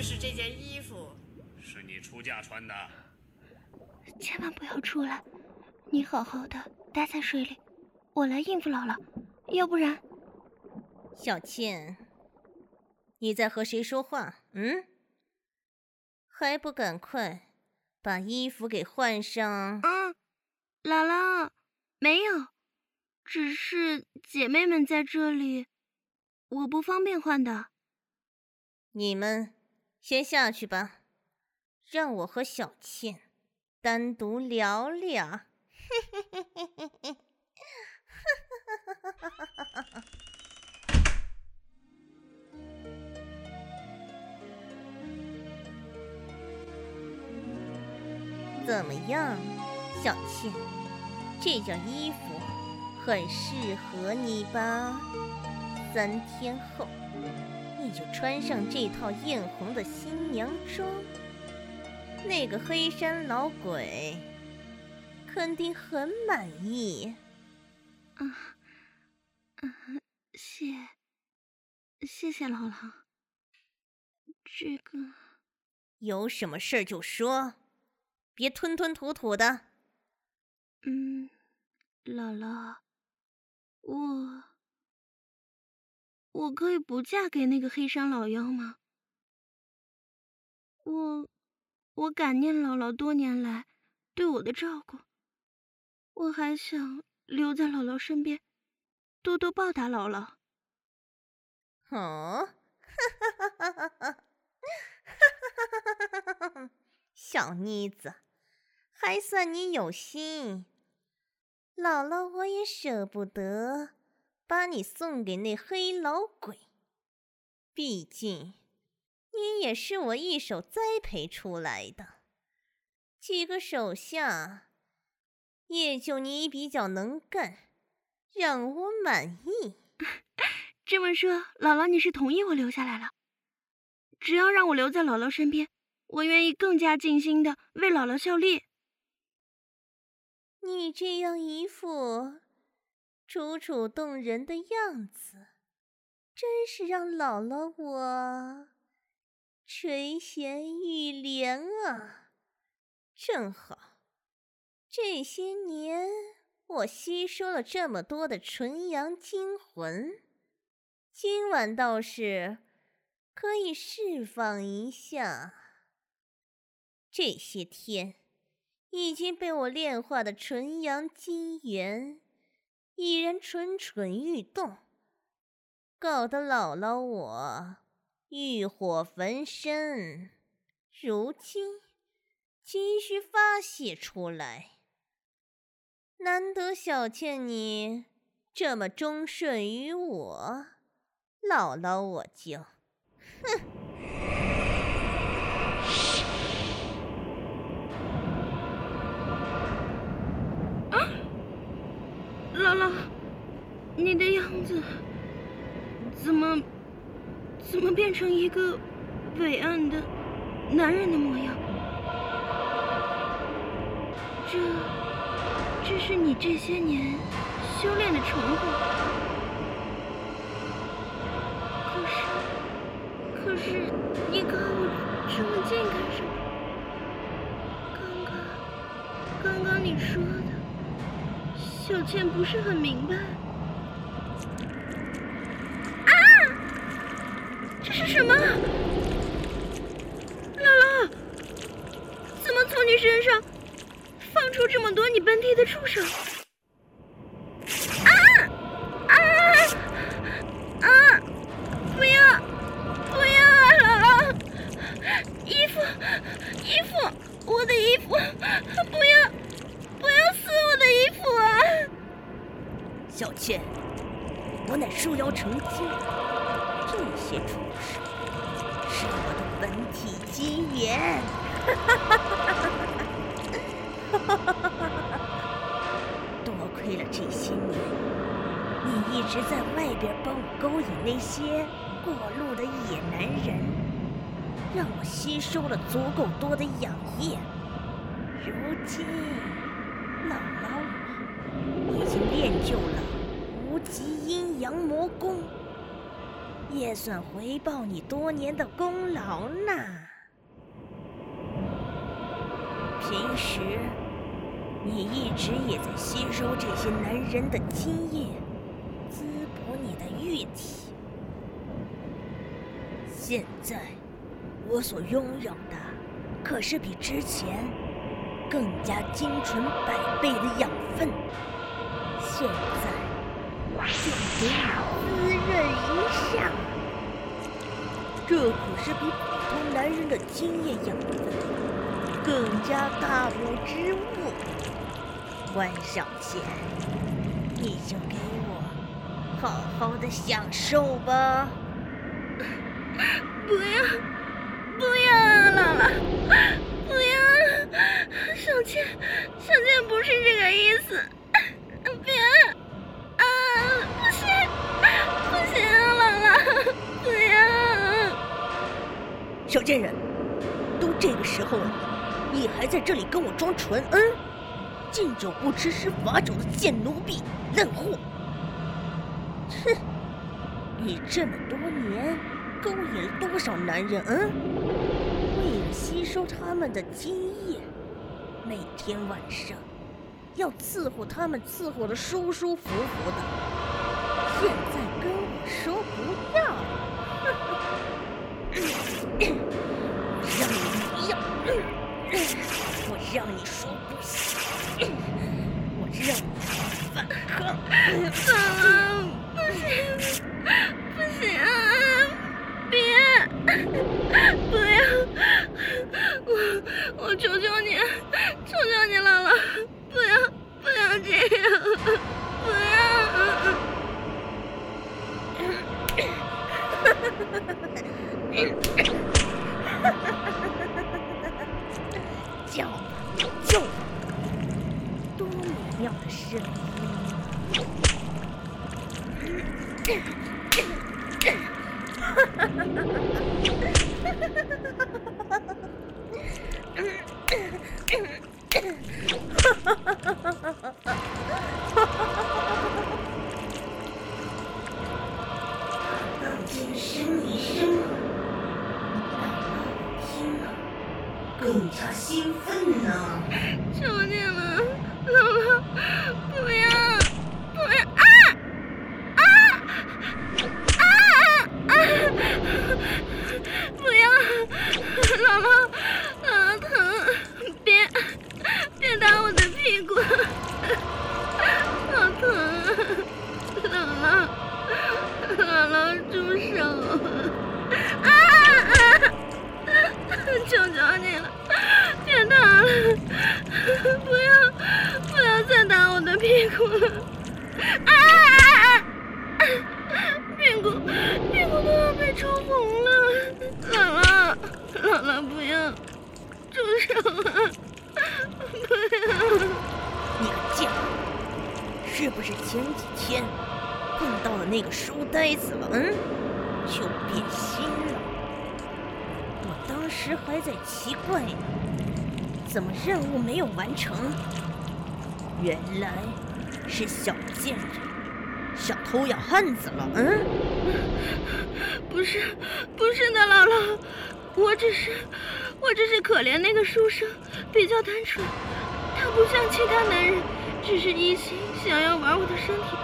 是这件衣服， 是你出嫁穿的？ 千万不要出来，你好好的待在水里，我来应付姥姥，要不然…… 小倩，你在和谁说话？还不赶快把衣服给换上？ 姥姥，没有，只是姐妹们在这里，我不方便换的。 你们先下去吧，让我和小倩单独聊聊。怎么样，小倩？这件衣服很适合你吧？3天后，你就穿上这套艳红的新娘装，那个黑山老鬼肯定很满意。 谢谢姥姥。这个有什么事儿就说，别吞吞吐吐的。 姥姥，我可以不嫁给那个黑山老妖吗？我感念姥姥多年来对我的照顾，我还想留在姥姥身边，多多报答姥姥。 小妮子，还算你有心。姥姥我也舍不得把你送给那黑老鬼，毕竟你也是我一手栽培出来的，几个手下也就你比较能干，让我满意。 这么说，姥姥你是同意我留下来了？只要让我留在姥姥身边，我愿意更加尽心的为姥姥效力。 你这样一副楚楚动人的样子，真是让姥姥我垂涎欲帘啊！正好，这些年我吸收了这么多的纯阳精魂，今晚倒是可以释放一下。这些天已经被我炼化的纯阳精元已然蠢蠢欲动，搞得姥姥我欲火焚身，如今急需发泄出来。难得小倩你这么忠顺于我，姥姥我就姥姥，你的样子怎么变成一个伟岸的男人的模样？这是你这些年修炼的成果。可是你靠我这么近干什么？刚刚你说的，小倩不是很明白。这是什么？姥姥，怎么从你身上放出这么多你本体的触手？不要啊，姥姥！衣服，我的衣服，不要撕我的衣服啊！ 小倩，我乃树妖成精，这些触手是我的本体机缘。多亏了这些年，你一直在外边帮我勾引那些过路的野男人，让我吸收了足够多的养液。如今，姥姥我已经练就了无极阴阳魔功， 也算回报你多年的功劳呢。平时你一直也在吸收这些男人的精液，滋补你的玉体。现在我所拥有的可是比之前更加精纯100倍的养分，现在就给你滋润一下。这可是比普通男人的精液养分更加大补之物。关少贤，你就给我好好的享受吧。 不要，不要啊，姥姥，不要！小倩不是这个意思，别啊！不行，不行啊，姥姥，不要！ 小贱人，都这个时候了，你还在这里跟我装纯恩？敬酒不吃吃罚酒的贱奴婢，烂货！哼，你这么多年勾引了多少男人？为了吸收他们的精液，每天晚上要伺候他们，伺候的舒舒服服的。现在跟我说不要，我让你不要，我让你说不行，我让你反抗。 不行，不行啊！别，不要！我求求你，求求你，姥姥，不要这样，不要！ 叫吧，叫吧，多美妙的声音！当天声一声，听了更加兴奋呢。 求你了，姥姥，不要！不要，姥姥疼！别打我的屁股，好疼啊！姥姥住手！求求你了，别打了！不要再打我的屁股了！屁股都要被抽红了！姥姥不要，住手啊！不要！ 你个贱人，是不是前几天碰到了那个书呆子了？就变心了。我当时还在奇怪呢，怎么任务没有完成？原来是小贱人想偷养汉子了。 不是的，姥姥，我只是可怜那个书生比较单纯，他不像其他男人，只是一心想要玩我的身体。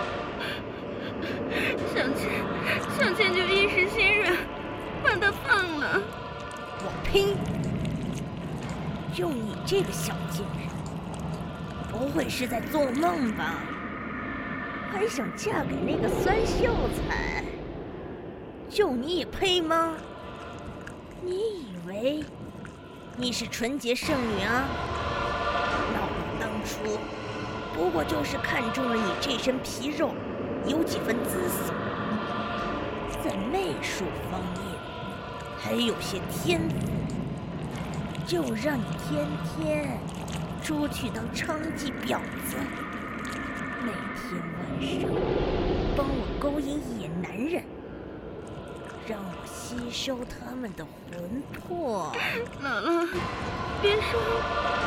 小倩就一时心软，把他放了。 我呸！就你这个小贱人，不会是在做梦吧？还想嫁给那个酸秀才？就你也配吗？你以为你是纯洁圣女啊？老子当初不过就是看中了你这身皮肉，有几分姿色，在媚术方面还有些天赋，就让你天天出去当娼妓婊子，每天晚上帮我勾引野男人，让我吸收他们的魂魄。 姥姥，别说了，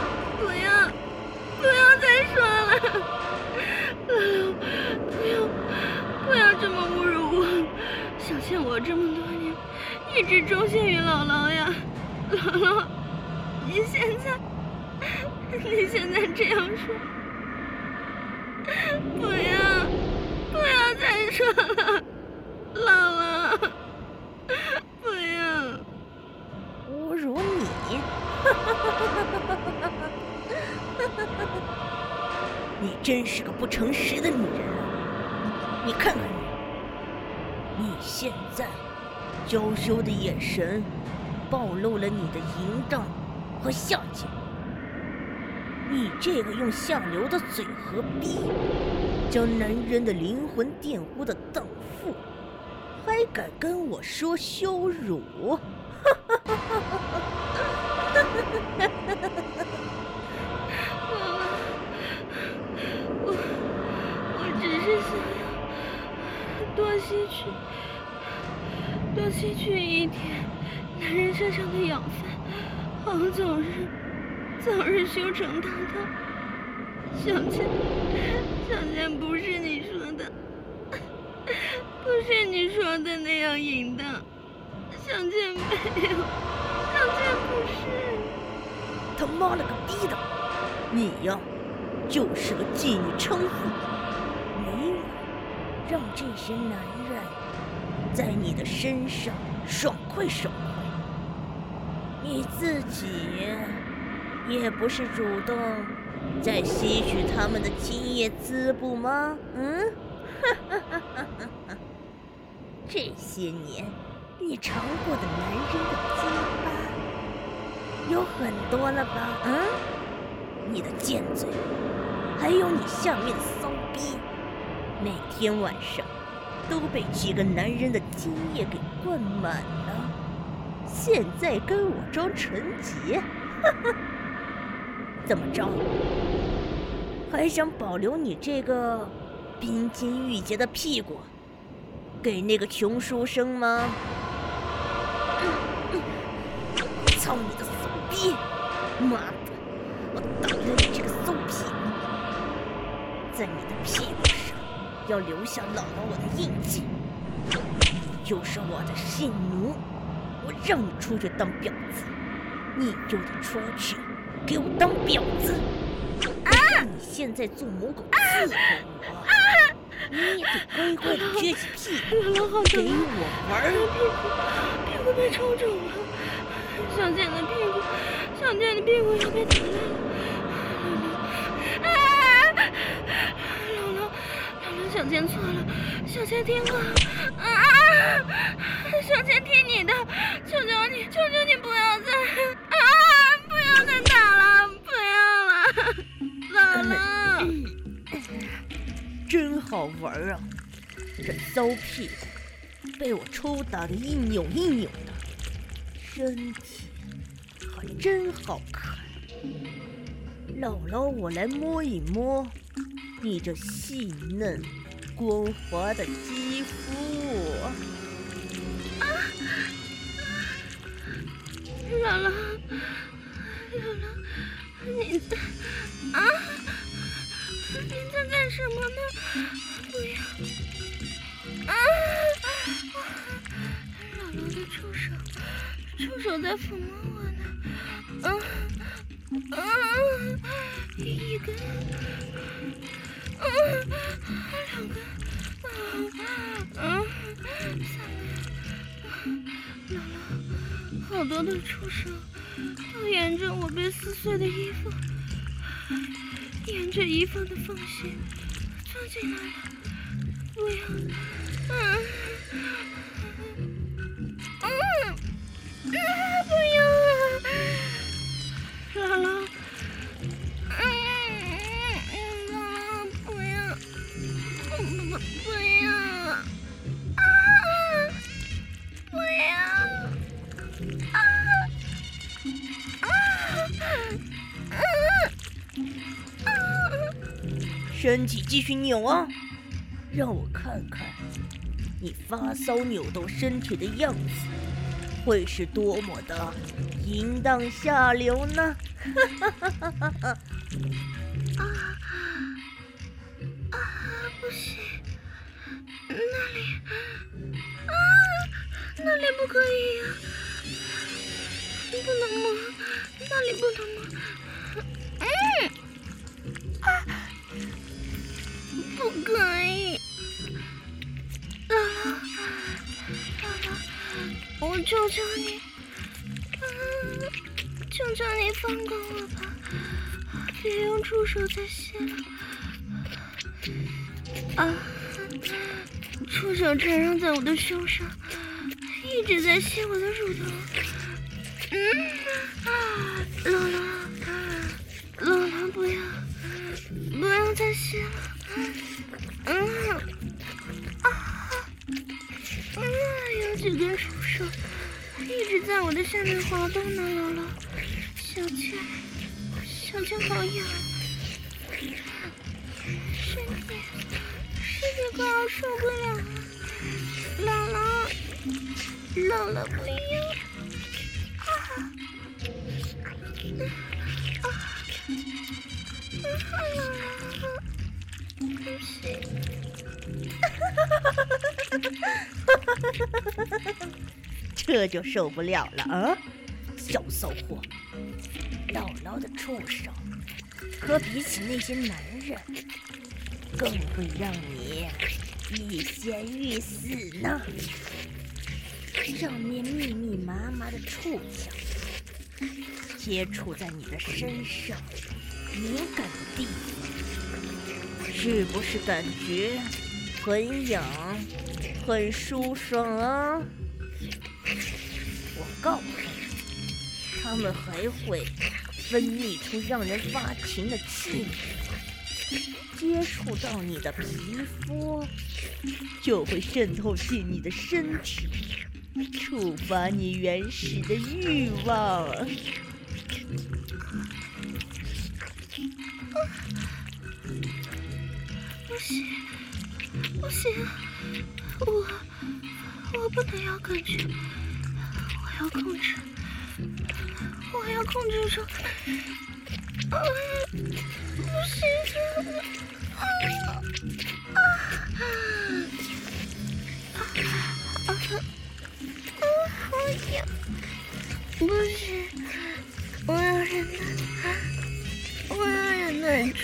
不要再说了，姥姥，不要这么侮辱我。 小倩我这么多年一直忠心于姥姥呀，姥姥，你现在这样说，不要再说了，姥姥，不要侮辱你！你真是个不诚实的女人啊！你看看你现在娇羞的眼神，暴露了你的淫荡和下贱。你这个用下流的嘴和逼将男人的灵魂玷污的荡妇，还敢跟我说羞辱？ 我只是想要多吸取一点男人身上的养分，好早日修成大道。小倩不是你说的，不是你说的那样淫荡，小倩没有，小倩不是。 他妈了个逼的！你呀，就是个妓女娼妇，每晚让这些男人在你的身上爽快。你自己也不是主动在吸取他们的精液滋补吗？这些年你尝过的男人的鸡巴有很多了吧？你的贱嘴，还有你下面的骚逼，每天晚上都被几个男人的精液给灌满了。现在跟我装纯洁，怎么着？还想保留你这个冰晶玉洁的屁股给那个穷书生吗？操你的骚逼！妈的，我打了你这个骚屁股，在你的屁股上要留下姥姥我的印记。你就是我的性奴，我让你出去当婊子，你就得出去给我当婊子。你现在做母狗伺候我，你也得乖乖的撅起屁股给我玩儿。 屁股被抽肿了，小倩的屁股要被打烂了。姥姥，小倩错了，小倩听话小倩听你的，求求你不要再打了，不要了，姥姥。 真好玩啊！这骚屁股被我抽打得一扭一扭的，身体还真好看。姥姥，我来摸一摸你这细嫩光滑的肌肤。 姥姥，你在干什么呢？不要！姥姥的触手在抚摸我呢。一根，两根，三根。姥姥，好多的触手都沿着我被撕碎的衣服，沿着衣服的缝隙钻进来了。不要，不要啊！姥姥，姥姥，不要，不要啊！不要！ 身体继续扭啊，让我看看你发骚扭动身体的样子会是多么的淫荡下流呢？ 不行，那里哪里不可以呀？不能摸，哪里不能摸？不可以！姥姥，我求求你，求求你放过我吧，别用触手再吸了。触手缠绕在我的胸上，一直在吸我的乳头。姥姥，不要再吸了。有几根触手一直在我的下面滑动呢，姥姥。小倩好痒，身体快要受不了了。姥姥不要。 这就受不了了啊！小骚货，姥姥的触手可比起那些男人，更会让你欲仙欲死呢。上面密密麻麻的触角接触在你的身上敏感的地方，是不是感觉很痒、很舒爽啊？我告诉你，它们还会分泌出让人发情的气味，接触到你的皮肤，就会渗透进你的身体，触发你原始的欲望。 不行，我不能要感觉，我要控制住。不行，好痒，不行，我要忍耐住。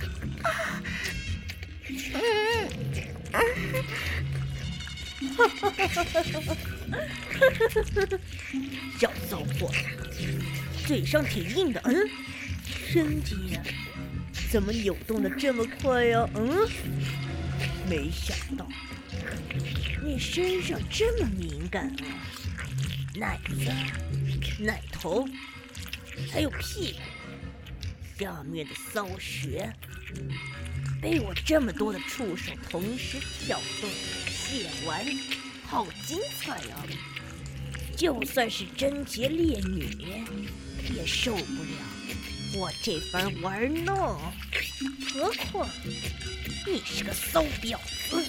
小骚货，嘴上挺硬的，身体怎么扭动的这么快呀？没想到你身上这么敏感啊，奶子、奶头，还有屁股下面的骚穴，被我这么多的触手同时挑动、亵玩，好精彩啊！就算是贞洁烈女，也受不了我这番玩弄。何况你是个骚婊子！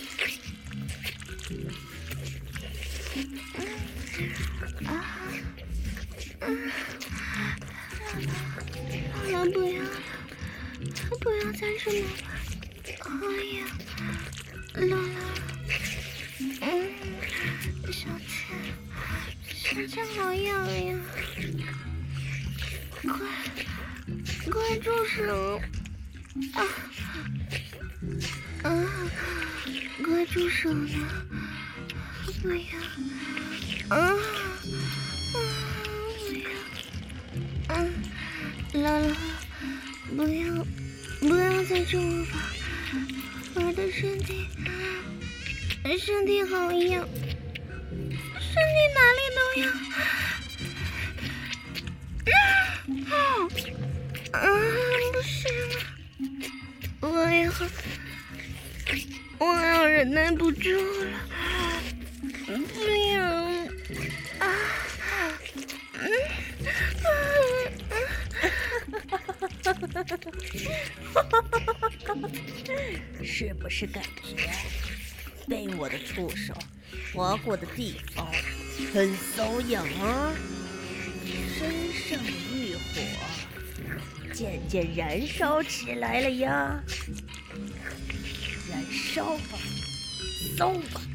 姥姥，不要再这么玩，好痒！姥姥，小倩好痒呀！快住手！快住手了！不要！不要！姥姥，不要再住我吧，我的身体好痒，身体哪里都痒。不行了，我要忍耐不住了，不要！ 是不是感觉被我的触手划过的地方很瘙痒啊？身上的欲火渐渐燃烧起来了呀！燃烧吧，骚吧！